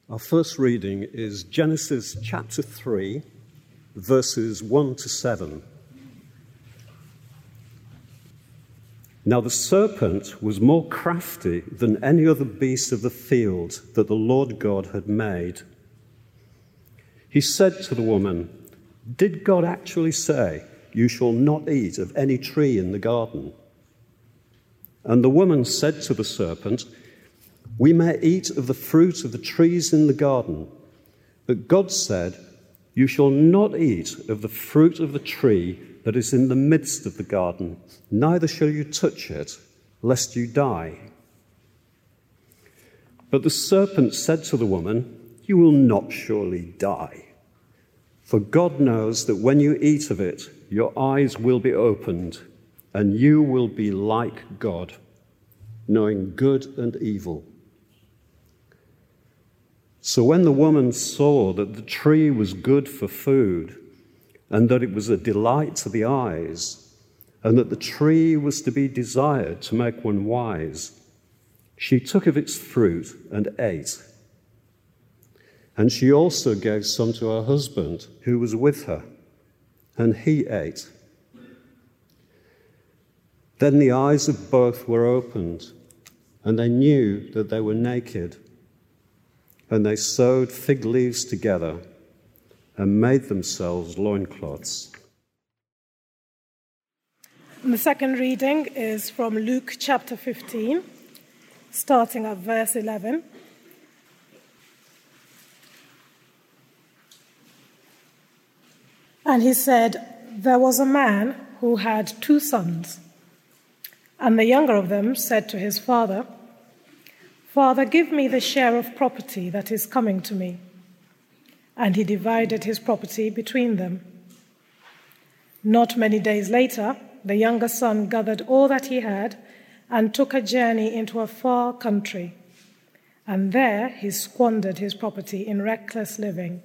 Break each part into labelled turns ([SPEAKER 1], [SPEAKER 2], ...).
[SPEAKER 1] Our first reading is Genesis chapter 3, verses 1 to 7. Now the serpent was more crafty than any other beast of the field that the Lord God had made. He said to the woman, "Did God actually say, 'You shall not eat of any tree in the garden'?" And the woman said to the serpent, "We may eat of the fruit of the trees in the garden, but God said, 'You shall not eat of the fruit of the tree that is in the midst of the garden, neither shall you touch it, lest you die.' But the serpent said to the woman, 'You will not surely die. For God knows that when you eat of it, your eyes will be opened, and you will be like God, knowing good and evil.' So when the woman saw that the tree was good for food, and that it was a delight to the eyes, and that the tree was to be desired to make one wise, she took of its fruit and ate. And she also gave some to her husband who was with her, and he ate. Then the eyes of both were opened, and they knew that they were naked. And they sewed fig leaves together and made themselves loincloths."
[SPEAKER 2] And the second reading is from Luke chapter 15, starting at verse 11. And he said, "There was a man who had 2 sons. And the younger of them said to his father, 'Father, give me the share of property that is coming to me.' And he divided his property between them. Not many days later, the younger son gathered all that he had and took a journey into a far country. And there he squandered his property in reckless living.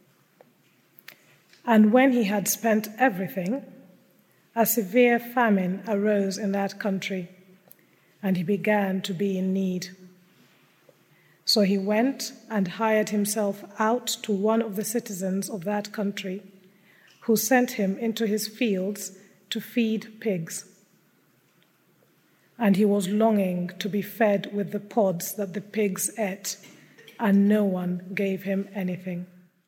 [SPEAKER 2] And when he had spent everything, a severe famine arose in that country, and he began to be in need. So he went and hired himself out to one of the citizens of that country, who sent him into his fields to feed pigs. And he was longing to be fed with the pods that the pigs ate, and no one gave him anything."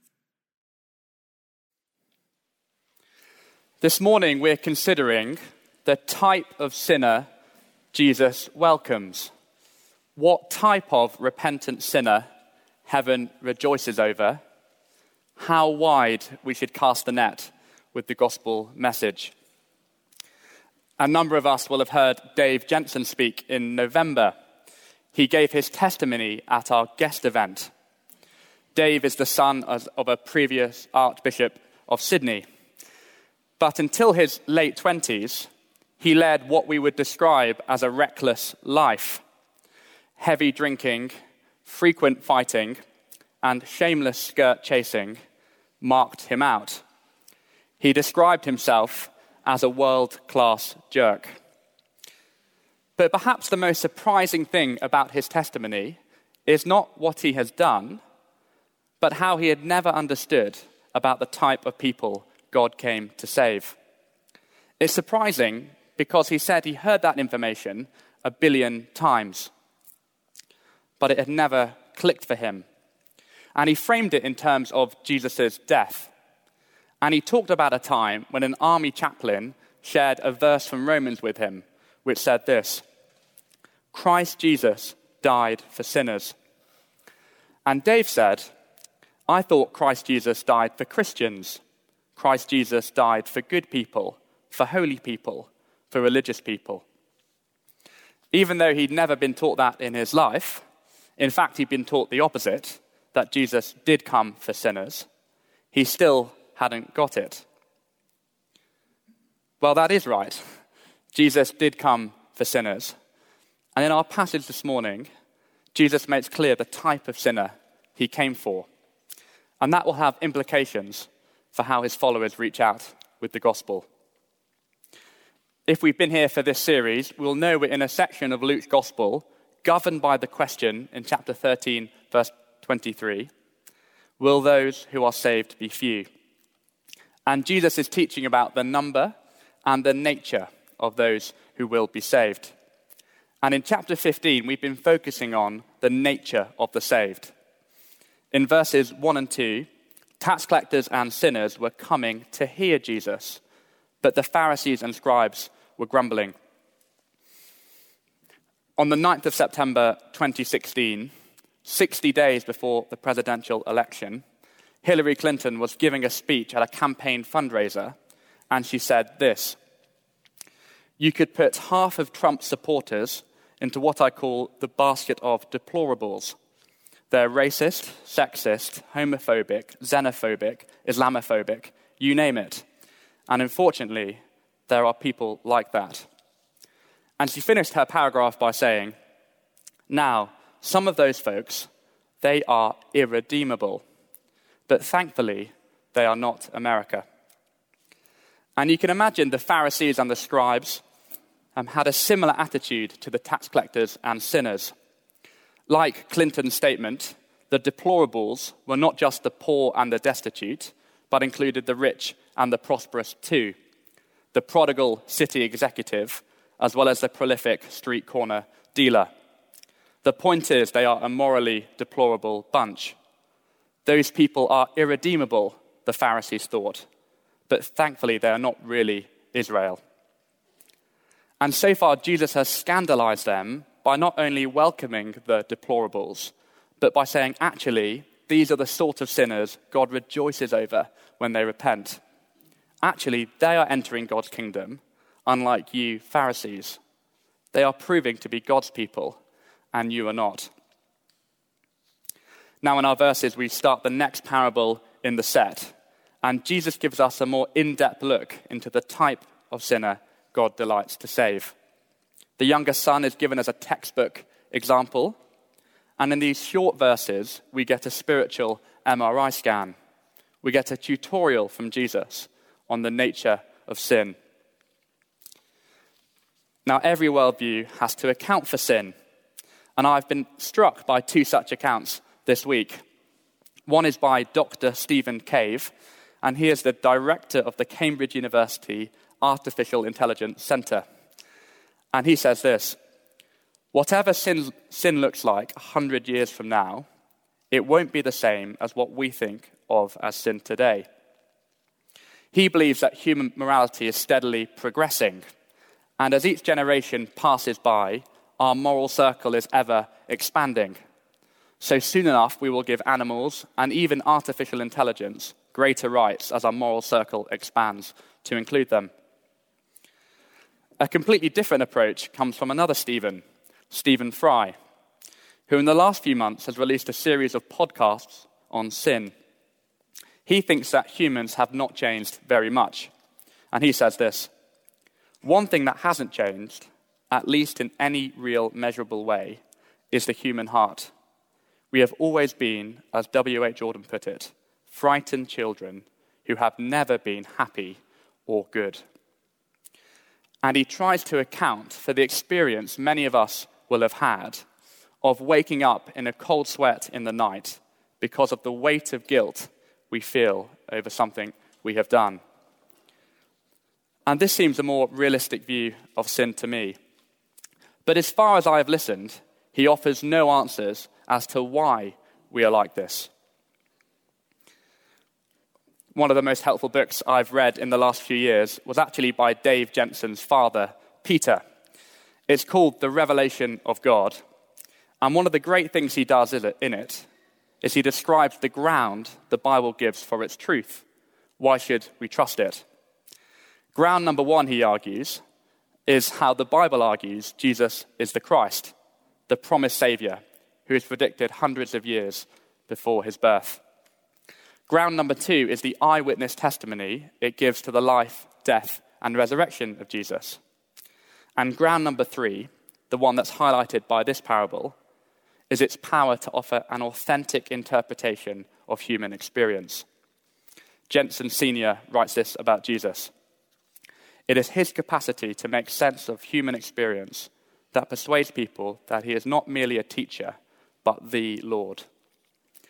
[SPEAKER 3] This morning we're considering the type of sinner Jesus welcomes. What type of repentant sinner heaven rejoices over, how wide we should cast the net with the gospel message. A number of us will have heard Dave Jensen speak in November. He gave his testimony at our guest event. Dave is the son of a previous Archbishop of Sydney. But until his late 20s, he led what we would describe as a reckless life. Heavy drinking, frequent fighting, and shameless skirt chasing marked him out. He described himself as a world-class jerk. But perhaps the most surprising thing about his testimony is not what he has done, but how he had never understood about the type of people God came to save. It's surprising because he said he heard that information 1 billion times. But it had never clicked for him. And he framed it in terms of Jesus' death. And he talked about a time when an army chaplain shared a verse from Romans with him, which said this: "Christ Jesus died for sinners." And Dave said, "I thought Christ Jesus died for Christians. Christ Jesus died for good people, for holy people, for religious people." Even though he'd never been taught that in his life, in fact, he'd been taught the opposite, that Jesus did come for sinners, he still hadn't got it. Well, that is right. Jesus did come for sinners. And in our passage this morning, Jesus makes clear the type of sinner he came for. And that will have implications for how his followers reach out with the gospel. If we've been here for this series, we'll know we're in a section of Luke's gospel governed by the question in chapter 13, verse 23, will those who are saved be few? And Jesus is teaching about the number and the nature of those who will be saved. And in chapter 15, we've been focusing on the nature of the saved. In verses 1 and 2, tax collectors and sinners were coming to hear Jesus, but the Pharisees and scribes were grumbling. On the 9th of September 2016, 60 days before the presidential election, Hillary Clinton was giving a speech at a campaign fundraiser, and she said this: "You could put half of Trump's supporters into what I call the basket of deplorables. They're racist, sexist, homophobic, xenophobic, Islamophobic, you name it. And unfortunately, there are people like that." And she finished her paragraph by saying, "Now, some of those folks, they are irredeemable. But thankfully, they are not America." And you can imagine the Pharisees and the scribes had a similar attitude to the tax collectors and sinners. Like Clinton's statement, the deplorables were not just the poor and the destitute, but included the rich and the prosperous too. The prodigal city executive, as well as the prolific street corner dealer. The point is, they are a morally deplorable bunch. Those people are irredeemable, the Pharisees thought, but thankfully they are not really Israel. And so far, Jesus has scandalized them by not only welcoming the deplorables, but by saying, actually, these are the sort of sinners God rejoices over when they repent. Actually, they are entering God's kingdom, unlike you Pharisees. They are proving to be God's people, and you are not. Now in our verses, we start the next parable in the set, and Jesus gives us a more in-depth look into the type of sinner God delights to save. The younger son is given as a textbook example, and in these short verses, we get a spiritual MRI scan. We get a tutorial from Jesus on the nature of sin. Now, every worldview has to account for sin, and I've been struck by two such accounts this week. One is by Dr. Stephen Cave, and he is the director of the Cambridge University Artificial Intelligence Centre. And he says this: "Whatever sin looks like 100 years from now, it won't be the same as what we think of as sin today." He believes that human morality is steadily progressing, and as each generation passes by, our moral circle is ever expanding. So soon enough, we will give animals and even artificial intelligence greater rights as our moral circle expands to include them. A completely different approach comes from another Stephen Fry, who in the last few months has released a series of podcasts on sin. He thinks that humans have not changed very much, and he says this: "One thing that hasn't changed, at least in any real measurable way, is the human heart. We have always been, as W.H. Auden put it, frightened children who have never been happy or good." And he tries to account for the experience many of us will have had of waking up in a cold sweat in the night because of the weight of guilt we feel over something we have done. And this seems a more realistic view of sin to me. But as far as I have listened, he offers no answers as to why we are like this. One of the most helpful books I've read in the last few years was actually by Dave Jensen's father, Peter. It's called The Revelation of God. And one of the great things he does in it is he describes the ground the Bible gives for its truth. Why should we trust it? Ground number one, he argues, is how the Bible argues Jesus is the Christ, the promised Savior, who is predicted hundreds of years before his birth. Ground number two is the eyewitness testimony it gives to the life, death, and resurrection of Jesus. And ground number three, the one that's highlighted by this parable, is its power to offer an authentic interpretation of human experience. Jensen Sr. writes this about Jesus: "It is his capacity to make sense of human experience that persuades people that he is not merely a teacher, but the Lord.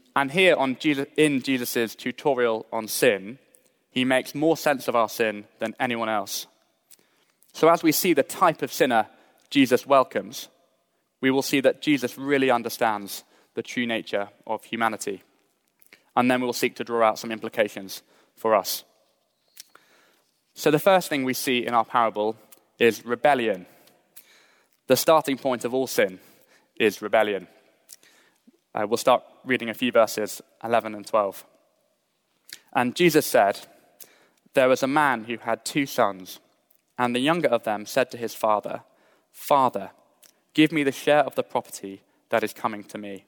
[SPEAKER 3] And here in Jesus' tutorial on sin, he makes more sense of our sin than anyone else. So as we see the type of sinner Jesus welcomes, we will see that Jesus really understands the true nature of humanity. And then we'll seek to draw out some implications for us. So the first thing we see in our parable is rebellion. The starting point of all sin is rebellion. We'll start reading a few verses, 11 and 12. And Jesus said, "There was a man who had 2 sons, and the younger of them said to his father, 'Father, give me the share of the property that is coming to me.'"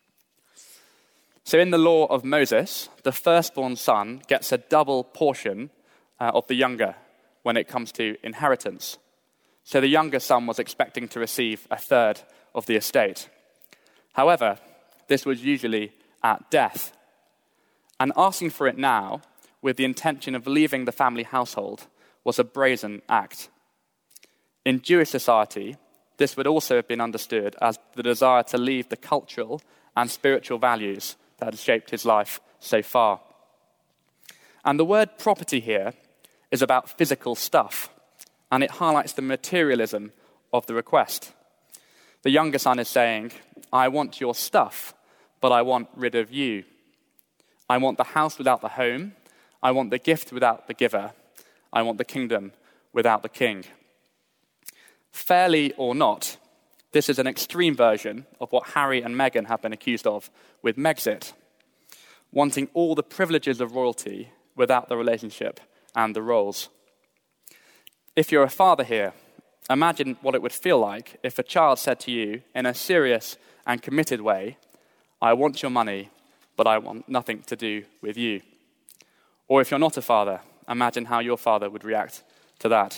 [SPEAKER 3] So in the law of Moses, the firstborn son gets a double portion of the younger when it comes to inheritance. So the younger son was expecting to receive a third of the estate. However, this was usually at death. And asking for it now, with the intention of leaving the family household, was a brazen act. In Jewish society, this would also have been understood as the desire to leave the cultural and spiritual values that had shaped his life so far. And the word property here is about physical stuff, and it highlights the materialism of the request. The younger son is saying, "I want your stuff, but I want rid of you. I want the house without the home. I want the gift without the giver. I want the kingdom without the king." Fairly or not, this is an extreme version of what Harry and Meghan have been accused of with Megxit, wanting all the privileges of royalty without the relationship and the roles. If you're a father here, imagine what it would feel like if a child said to you in a serious and committed way, "I want your money, but I want nothing to do with you." Or if you're not a father, imagine how your father would react to that.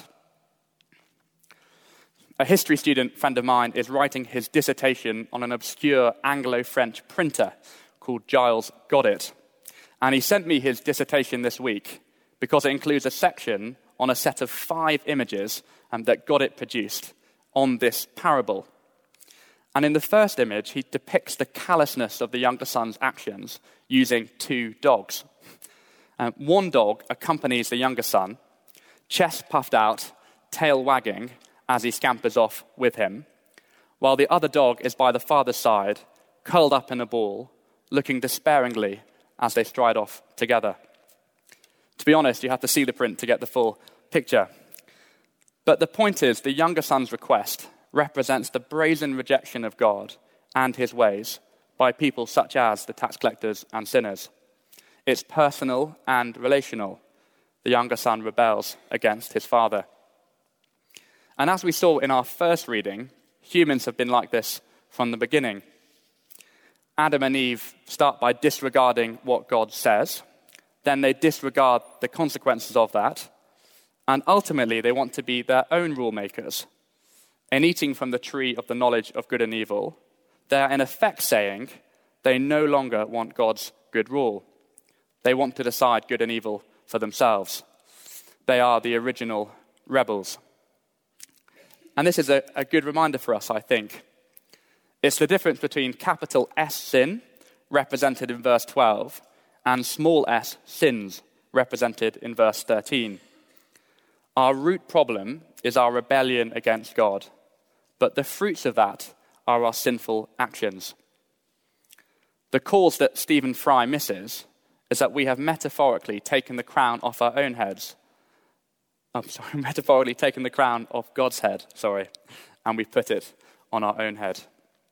[SPEAKER 3] A history student friend of mine is writing his dissertation on an obscure Anglo-French printer called Giles Goddard. And he sent me his dissertation this week because it includes a section on a set of 5 images that Goddard produced on this parable. And in the first image, he depicts the callousness of the younger son's actions using 2 dogs. One dog accompanies the younger son, chest puffed out, tail wagging, as he scampers off with him, while the other dog is by the father's side, curled up in a ball, looking despairingly as they stride off together. To be honest, you have to see the print to get the full picture. But the point is, the younger son's request represents the brazen rejection of God and his ways by people such as the tax collectors and sinners. It's personal and relational. The younger son rebels against his father. And as we saw in our first reading, humans have been like this from the beginning. Adam and Eve start by disregarding what God says. Then they disregard the consequences of that. And ultimately, they want to be their own rule makers. In eating from the tree of the knowledge of good and evil, they are in effect saying they no longer want God's good rule. They want to decide good and evil for themselves. They are the original rebels. And this is a good reminder for us, I think. It's the difference between capital S sin, represented in verse 12, and small s sins, represented in verse 13. Our root problem is our rebellion against God, but the fruits of that are our sinful actions. The cause that Stephen Fry misses is that we have metaphorically taken the crown off our own heads. Metaphorically taken the crown off God's head, and we've put it on our own head.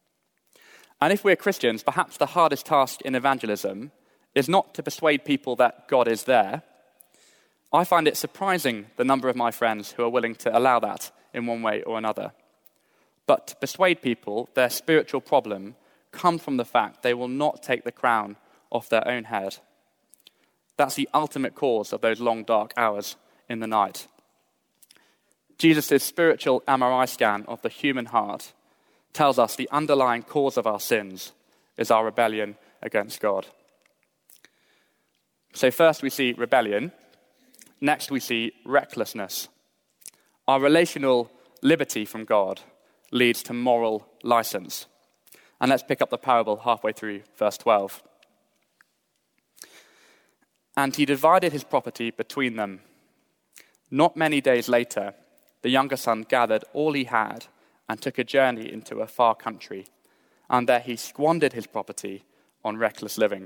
[SPEAKER 3] And if we're Christians, perhaps the hardest task in evangelism is not to persuade people that God is there. I find it surprising the number of my friends who are willing to allow that in one way or another. But to persuade people their spiritual problem comes from the fact they will not take the crown off their own head. That's the ultimate cause of those long, dark hours in the night. Jesus' spiritual MRI scan of the human heart tells us the underlying cause of our sins is our rebellion against God. So first we see rebellion. Next we see recklessness. Our relational liberty from God leads to moral license. And let's pick up the parable halfway through verse 12. and he divided his property between them. Not many days later, the younger son gathered all he had and took a journey into a far country, and there he squandered his property on reckless living.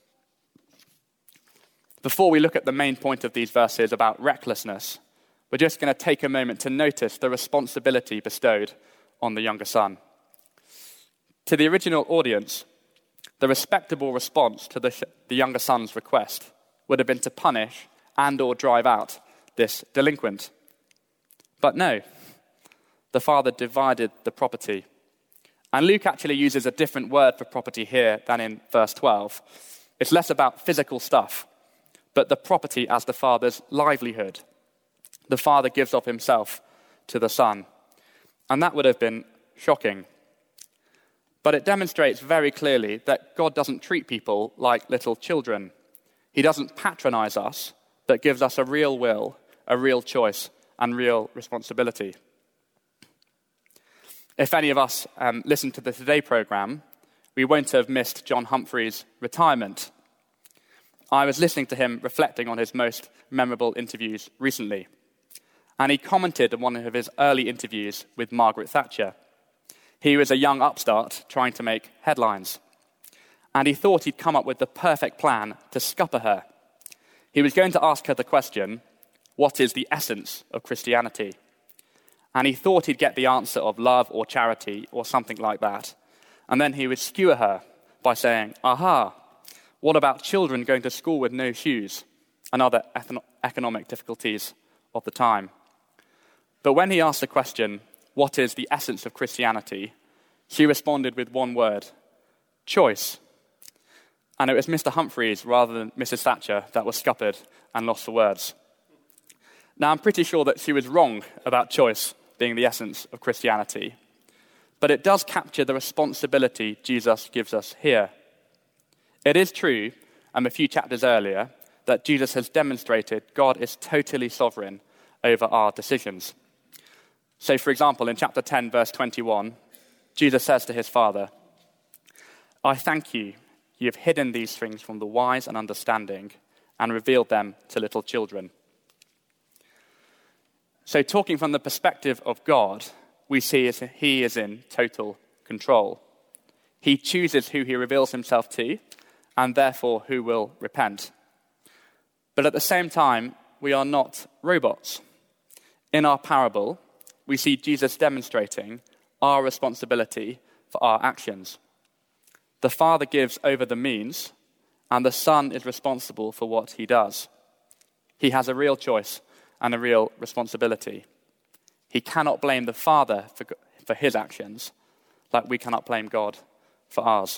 [SPEAKER 3] Before we look at the main point of these verses about recklessness, we're just going to take a moment to notice the responsibility bestowed on the younger son. To the original audience, the respectable response to the younger son's request would have been to punish and or drive out this delinquent. But no, the father divided the property. And Luke actually uses a different word for property here than in verse 12. It's less about physical stuff, but the property as the father's livelihood. The father gives of himself to the son. And that would have been shocking. But it demonstrates very clearly that God doesn't treat people like little children. He doesn't patronize us, but gives us a real will, a real choice, and real responsibility. If any of us listened to the Today programme, we won't have missed John Humphrey's retirement. I was listening to him reflecting on his most memorable interviews recently, and he commented on one of his early interviews with Margaret Thatcher. He was a young upstart trying to make headlines, and he thought he'd come up with the perfect plan to scupper her. He was going to ask her the question, what is the essence of Christianity? And he thought he'd get the answer of love or charity or something like that. And then he would skewer her by saying, aha, what about children going to school with no shoes and other economic difficulties of the time? But when he asked the question, what is the essence of Christianity, she responded with one word, choice. And it was Mr. Humphreys rather than Mrs. Thatcher that was scuppered and lost for words. Now, I'm pretty sure that she was wrong about choice being the essence of Christianity, but it does capture the responsibility Jesus gives us here. It is true, a few chapters earlier, that Jesus has demonstrated God is totally sovereign over our decisions. So, for example, in chapter 10, verse 21, Jesus says to his Father, I thank you, you have hidden these things from the wise and understanding and revealed them to little children. So talking from the perspective of God, we see he is in total control. He chooses who he reveals himself to, and therefore who will repent. But at the same time, we are not robots. In our parable, we see Jesus demonstrating our responsibility for our actions. The Father gives over the means, and the Son is responsible for what he does. He has a real choice and a real responsibility. He cannot blame the Father for his actions, like we cannot blame God for ours.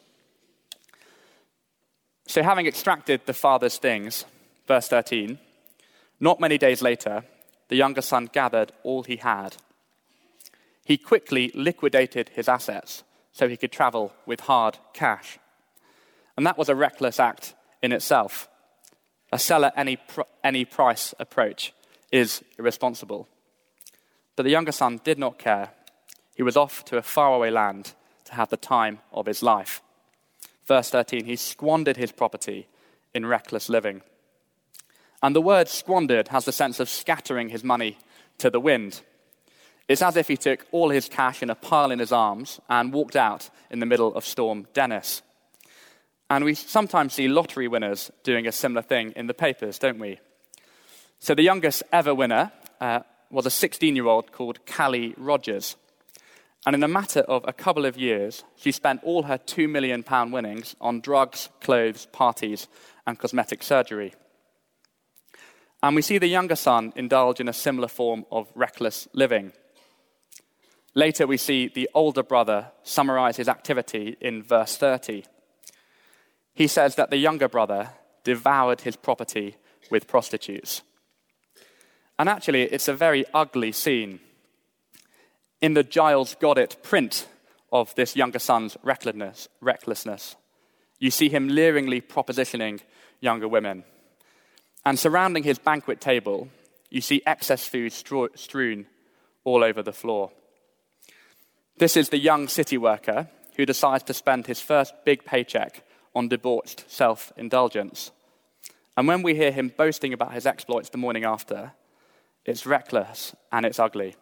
[SPEAKER 3] So having extracted the Father's things, verse 13, not many days later, the younger son gathered all he had. He quickly liquidated his assets so he could travel with hard cash. And that was a reckless act in itself. A seller any price approach is irresponsible. But the younger son did not care. He was off to a faraway land to have the time of his life. Verse 13, he squandered his property in reckless living. And the word squandered has the sense of scattering his money to the wind. It's as if he took all his cash in a pile in his arms and walked out in the middle of Storm Dennis. And we sometimes see lottery winners doing a similar thing in the papers, don't we? So the youngest ever winner was a 16-year-old called Callie Rogers. And in a matter of a couple of years, she spent all her £2 million winnings on drugs, clothes, parties, and cosmetic surgery. And we see the younger son indulge in a similar form of reckless living. Later, we see the older brother summarize his activity in verse 30. He says that the younger brother devoured his property with prostitutes. And actually, it's a very ugly scene. In the Giles Goddard print of this younger son's recklessness, you see him leeringly propositioning younger women. And surrounding his banquet table, you see excess food strewn all over the floor. This is the young city worker who decides to spend his first big paycheck on debauched self-indulgence. And when we hear him boasting about his exploits the morning after, it's reckless and it's ugly.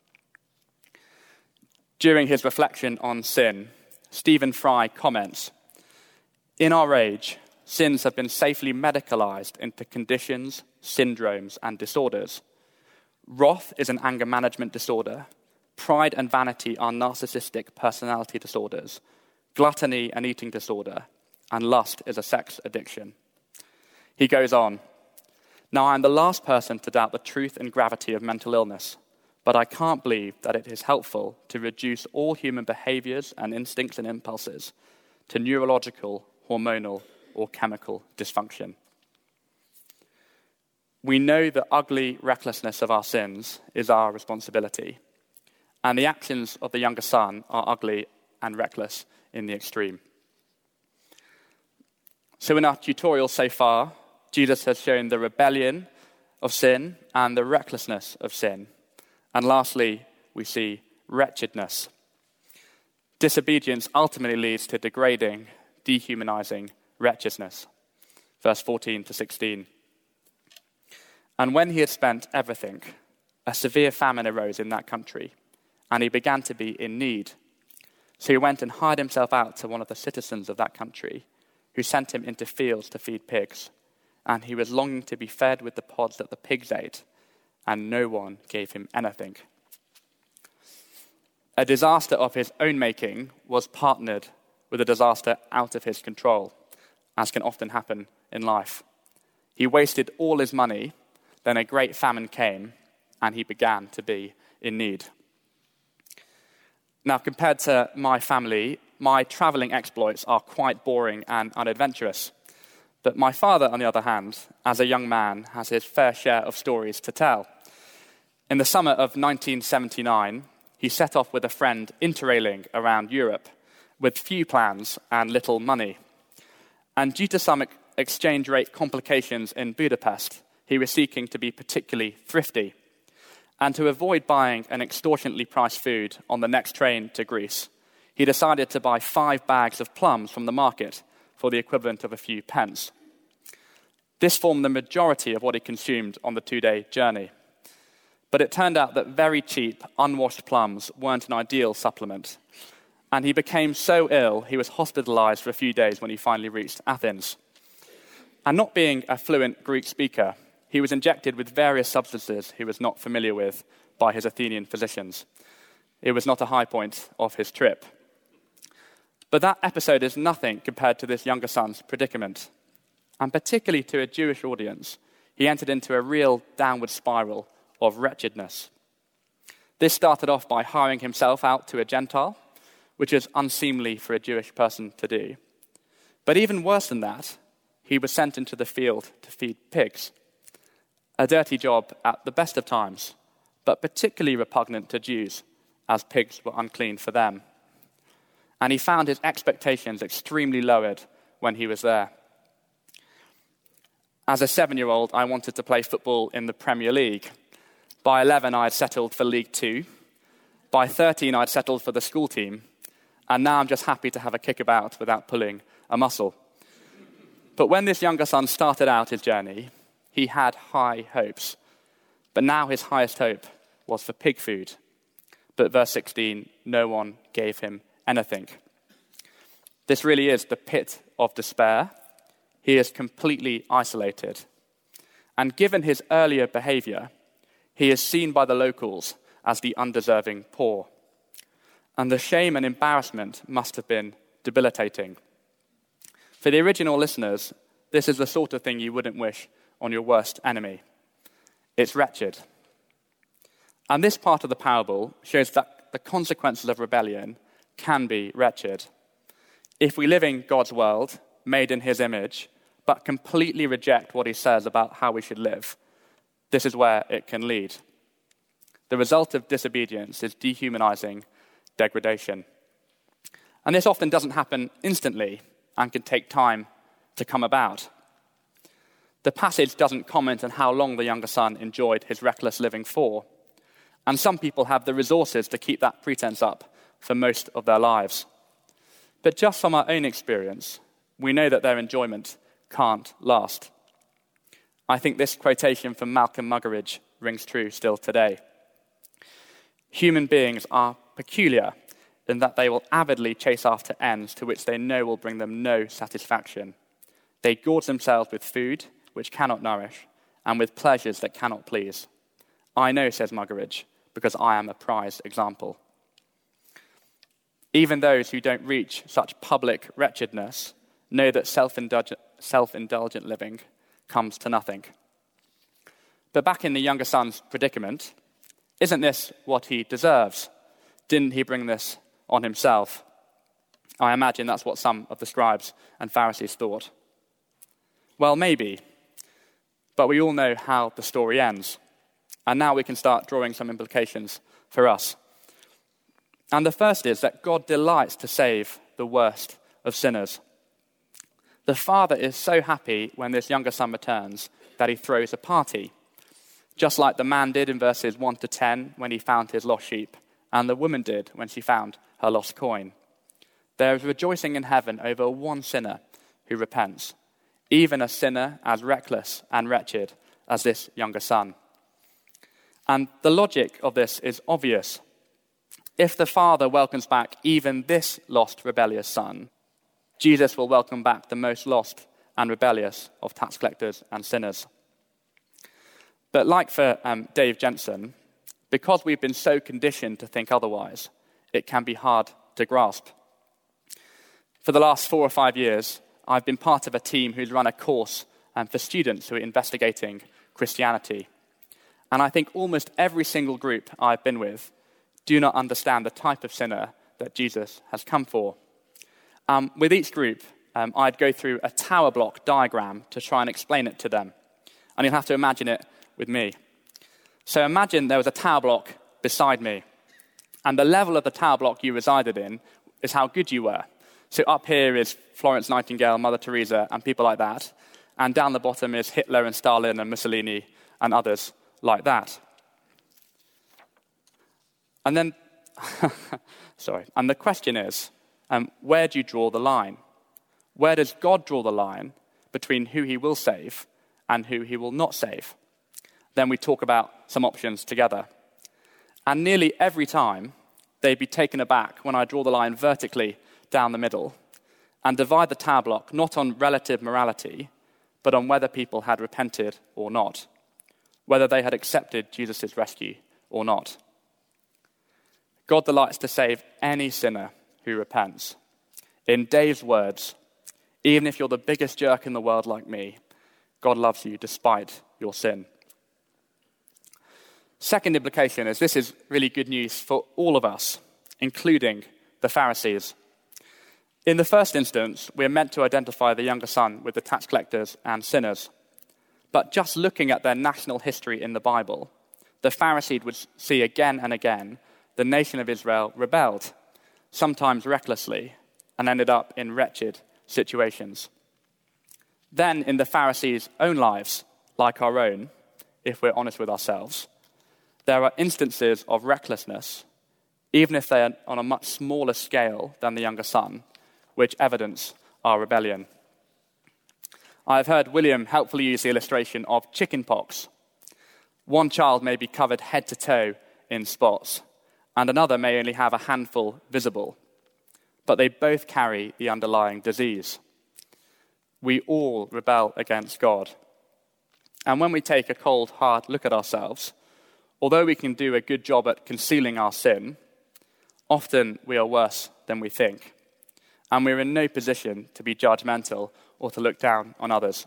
[SPEAKER 3] During his reflection on sin, Stephen Fry comments, "In our age, sins have been safely medicalized into conditions, syndromes, and disorders. Wrath is an anger management disorder. Pride and vanity are narcissistic personality disorders. Gluttony an eating disorder. And lust is a sex addiction." He goes on, "Now I am the last person to doubt the truth and gravity of mental illness, but I can't believe that it is helpful to reduce all human behaviors and instincts and impulses to neurological, hormonal, or chemical dysfunction." We know the ugly recklessness of our sins is our responsibility, and the actions of the younger son are ugly and reckless in the extreme. So in our tutorial so far, Jesus has shown the rebellion of sin and the recklessness of sin. And lastly, we see wretchedness. Disobedience ultimately leads to degrading, dehumanizing wretchedness. Verse 14 to 16. "And when he had spent everything, a severe famine arose in that country, and he began to be in need. So he went and hired himself out to one of the citizens of that country, who sent him into fields to feed pigs. And he was longing to be fed with the pods that the pigs ate, and no one gave him anything." A disaster of his own making was partnered with a disaster out of his control, as can often happen in life. He wasted all his money, then a great famine came, and he began to be in need. Now, compared to my family, my traveling exploits are quite boring and unadventurous. But my father, on the other hand, as a young man, has his fair share of stories to tell. In the summer of 1979, he set off with a friend interrailing around Europe with few plans and little money. And due to some exchange rate complications in Budapest, he was seeking to be particularly thrifty. And to avoid buying an extortionately priced food on the next train to Greece, he decided to buy 5 bags of plums from the market for the equivalent of a few pence. This formed the majority of what he consumed on the 2-day journey. But it turned out that very cheap, unwashed plums weren't an ideal supplement. And he became so ill, he was hospitalized for a few days when he finally reached Athens. And not being a fluent Greek speaker, he was injected with various substances he was not familiar with by his Athenian physicians. It was not a high point of his trip. But that episode is nothing compared to this younger son's predicament. And particularly to a Jewish audience, he entered into a real downward spiral of wretchedness. This started off by hiring himself out to a Gentile, which is unseemly for a Jewish person to do. But even worse than that, he was sent into the field to feed pigs. A dirty job at the best of times, but particularly repugnant to Jews, as pigs were unclean for them. And he found his expectations extremely lowered when he was there. As a 7-year-old, I wanted to play football in the Premier League. By 11, I had settled for League 2. By 13, I'd settled for the school team. And now I'm just happy to have a kickabout without pulling a muscle. But when this younger son started out his journey, he had high hopes. But now his highest hope was for pig food. But verse 16, no one gave him anything. This really is the pit of despair. He is completely isolated. And given his earlier behavior, he is seen by the locals as the undeserving poor. And the shame and embarrassment must have been debilitating. For the original listeners, this is the sort of thing you wouldn't wish on your worst enemy. It's wretched. And this part of the parable shows that the consequences of rebellion can be wretched. If we live in God's world, made in his image, but completely reject what he says about how we should live, this is where it can lead. The result of disobedience is dehumanizing degradation. And this often doesn't happen instantly and can take time to come about. The passage doesn't comment on how long the younger son enjoyed his reckless living for. And some people have the resources to keep that pretense up for most of their lives. But just from our own experience, we know that their enjoyment can't last. I think this quotation from Malcolm Muggeridge rings true still today. Human beings are peculiar in that they will avidly chase after ends to which they know will bring them no satisfaction. They gorge themselves with food which cannot nourish, and with pleasures that cannot please. I know, says Muggeridge, because I am a prized example. Even those who don't reach such public wretchedness know that self-indulgent living comes to nothing. But back in the younger son's predicament, isn't this what he deserves? Didn't he bring this on himself? I imagine that's what some of the scribes and Pharisees thought. Well, maybe, but we all know how the story ends. And now we can start drawing some implications for us. And the first is that God delights to save the worst of sinners. The father is so happy when this younger son returns that he throws a party, just like the man did in verses 1 to 10 when he found his lost sheep, and the woman did when she found her lost coin. There is rejoicing in heaven over one sinner who repents, even a sinner as reckless and wretched as this younger son. And the logic of this is obvious. If the father welcomes back even this lost, rebellious son, Jesus will welcome back the most lost and rebellious of tax collectors and sinners. But like for Dave Jensen, because we've been so conditioned to think otherwise, it can be hard to grasp. For the last 4 or 5 years, I've been part of a team who's run a course for students who are investigating Christianity. And I think almost every single group I've been with do not understand the type of sinner that Jesus has come for. With each group, I'd go through a tower block diagram to try and explain it to them. And you'll have to imagine it with me. So imagine there was a tower block beside me. And the level of the tower block you resided in is how good you were. So up here is Florence Nightingale, Mother Teresa, and people like that. And down the bottom is Hitler and Stalin and Mussolini and others like that. And then, and the question is, where do you draw the line? Where does God draw the line between who he will save and who he will not save? Then we talk about some options together. And nearly every time, they'd be taken aback when I draw the line vertically down the middle and divide the tower block not on relative morality, but on whether people had repented or not, whether they had accepted Jesus' rescue or not. God delights to save any sinner who repents. In Dave's words, even if you're the biggest jerk in the world like me, God loves you despite your sin. Second implication is this is really good news for all of us, including the Pharisees. In the first instance, we're meant to identify the younger son with the tax collectors and sinners. But just looking at their national history in the Bible, the Pharisees would see again and again the nation of Israel rebelled, sometimes recklessly, and ended up in wretched situations. Then in the Pharisees' own lives, like our own, if we're honest with ourselves, there are instances of recklessness, even if they are on a much smaller scale than the younger son, which evidence our rebellion. I've heard William helpfully use the illustration of chicken pox. One child may be covered head to toe in spots, and another may only have a handful visible, but they both carry the underlying disease. We all rebel against God. And when we take a cold, hard look at ourselves, although we can do a good job at concealing our sin, often we are worse than we think. And we're in no position to be judgmental or to look down on others.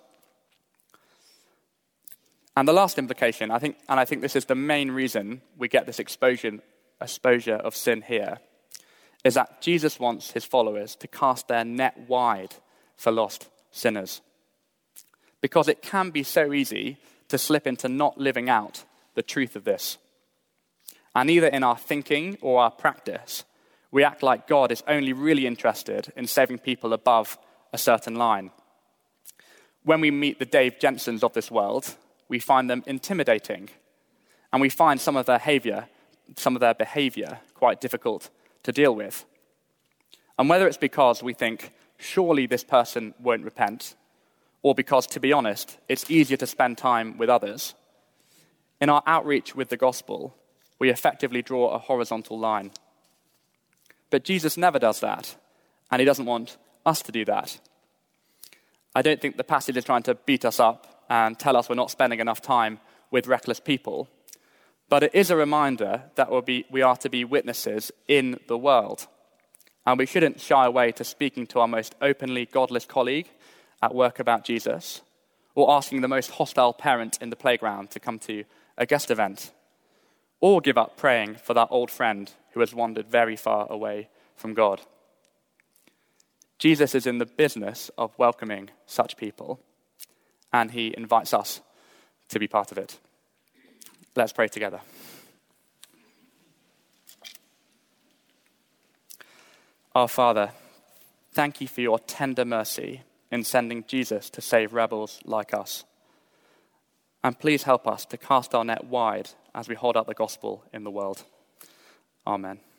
[SPEAKER 3] And the last implication, I think this is the main reason we get this exposure of sin here, is that Jesus wants his followers to cast their net wide for lost sinners. Because it can be so easy to slip into not living out the truth of this. And either in our thinking or our practice, we act like God is only really interested in saving people above a certain line. When we meet the Dave Jensens of this world, we find them intimidating, and we find some of their behavior quite difficult to deal with. And whether it's because we think, surely this person won't repent, or because, to be honest, it's easier to spend time with others. In our outreach with the gospel, we effectively draw a horizontal line. But Jesus never does that, and he doesn't want us to do that. I don't think the passage is trying to beat us up and tell us we're not spending enough time with reckless people, but it is a reminder that we are to be witnesses in the world, and we shouldn't shy away to speaking to our most openly godless colleague at work about Jesus, or asking the most hostile parent in the playground to come to a guest event, or give up praying for that old friend who has wandered very far away from God. Jesus is in the business of welcoming such people, and he invites us to be part of it. Let's pray together. Our Father, thank you for your tender mercy in sending Jesus to save rebels like us. And please help us to cast our net wide as we hold out the gospel in the world. Amen.